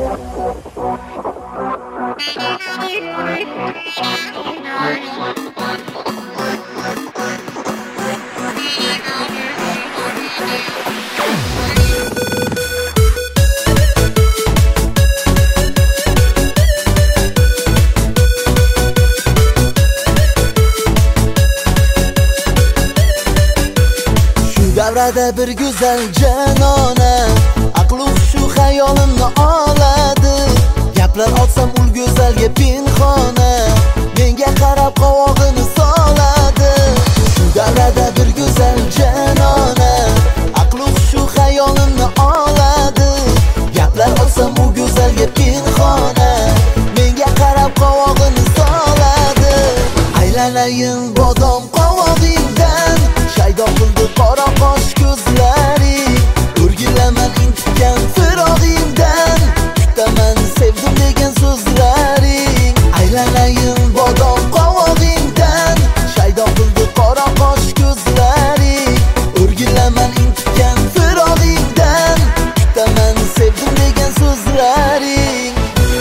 Davrada bir güzel canona, aql shu xayolimni oladi. Gaplar olsam ul go'zalga pinxona, menga qarab qovog'ini soladi. Shu davrada bir güzel canona, aql shu xayolimni oladi. Gaplar olsam ul go'zalga pinxona, menga qarab qovog'ini soladi. Aylanayin bodom qovog'ingdan, shaydo qildi qora qosh ko'zlaring. O'rgilaman intikkan firog'ingdan, kutaman sevdim degan so'zlaring. Aylanayin bodom qovog'ingdan, shaydo qildi qora qosh ko'zlaring. O'rgilaman intikkan firog'ingdan, kutaman sevdim degan so'zlaring.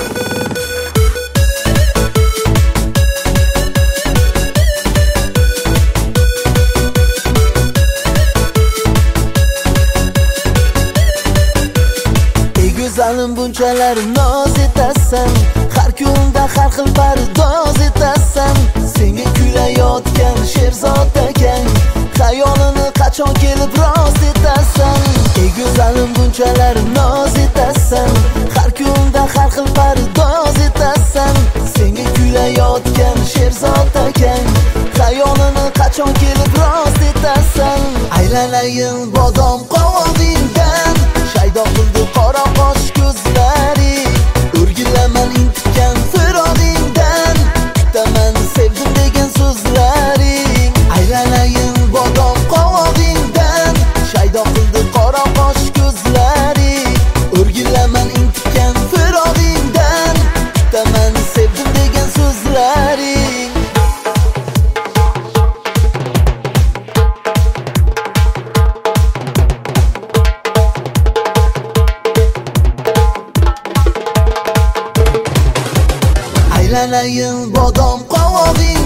Go'zalim bunchalar noz etasan, har kunda har xil pardoz etasan. Senga kuylayotgan sherzod ekan, xayolini qachon kelib rost etasan. Go'zalim bunchalar noz etasan, har kunda har xil pardoz etasan. Senga kuylayotgan sherzod ekan, xayolini qachon kelib rost etasan. Aylanayin bodom qovog'ingdan, shaydo qildi qora qosh ko'zlaring. O'rgilaman intikkan firog'ingdan, kutaman sevdim degan so'zlaring. Aylanayin bodom qovog'ingdan, shaydo qildi qora qosh ko'zlaring. O'rgilaman intikkan firog'ingdan, kutaman sevdim degan so'zlaring. Aylanayin bodom qovog'ing